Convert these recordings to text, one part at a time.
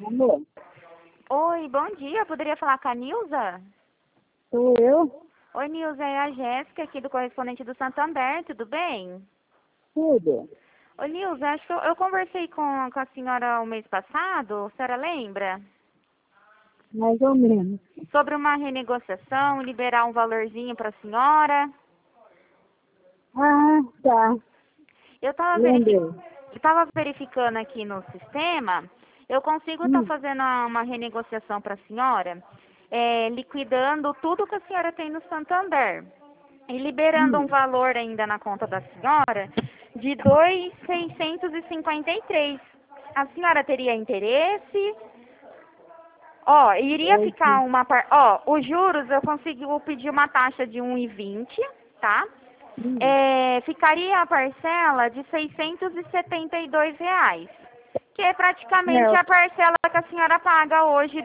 Alô, Oi, bom dia. Poderia falar com a Nilza? sou eu? Oi, Nilza, é a Jéssica aqui do correspondente do Santander, tudo bem? Tudo. Oi, Nilza, acho que eu conversei com a senhora o mês passado, a senhora lembra? Mais ou menos. Sobre uma renegociação, liberar um valorzinho para a senhora. Ah, tá. Eu estava Lembrei. verificando aqui no sistema, eu consigo estar Hum, fazendo uma renegociação para a senhora, liquidando tudo que a senhora tem no Santander. E liberando um hum. valor ainda na conta da senhora de 2.653. A senhora teria interesse? Ó, iria É ficar isso. os juros eu consigo pedir uma taxa de 1,20, tá? Hum. Ficaria a parcela de R$ 672, que é praticamente É, a parcela que a senhora paga hoje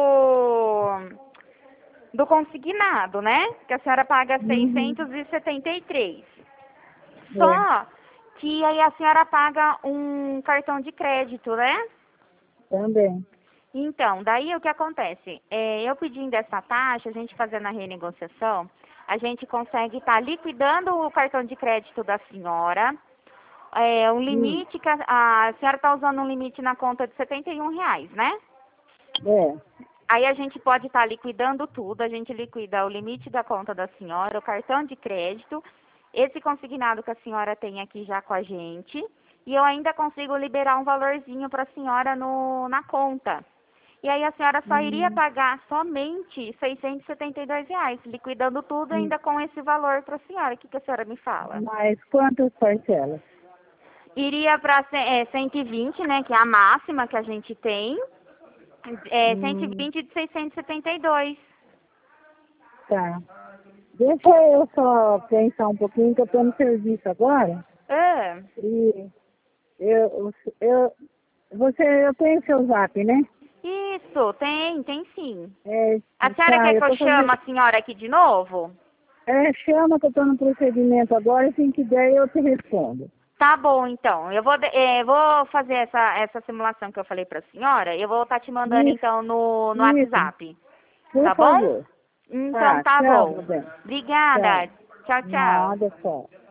do consignado, né? Que a senhora paga uhum, 673. é, Só que aí a senhora paga um cartão de crédito, né? também. Então, daí o que acontece? Eu pedindo essa taxa, a gente fazendo a renegociação, a gente consegue estar liquidando o cartão de crédito da senhora. Um Hum, limite que a senhora está usando um limite na conta de R$ 71, né? é. Aí a gente pode estar liquidando tudo, a gente liquida o limite da conta da senhora, o cartão de crédito, esse consignado que a senhora tem aqui já com a gente, e eu ainda consigo liberar um valorzinho para a senhora na conta. E aí a senhora só iria Hum, pagar somente R$ 672, liquidando tudo hum. ainda com esse valor para a senhora. O que a senhora me fala? Mas quantas parcelas? Iria para 120, né, que é a máxima que a gente tem, cento e Hum, vinte de 672. tá. Deixa eu só pensar um pouquinho, que eu estou no serviço agora. Ah, E eu, eu tenho seu zap, né? isso, tem sim. É, A senhora tá, quer eu que eu tô chame fazendo. a senhora aqui de novo? Chama que eu estou no procedimento agora, assim que der eu te respondo. Tá bom, então. Eu vou fazer essa simulação que eu falei pra senhora. Eu vou estar te mandando, Isso, então, no isso, WhatsApp. por Tá bom? favor. Então, Tá, tá tchau, bom. meu bem. Obrigada. Tchau. Tchau, tchau. Nada, tchau.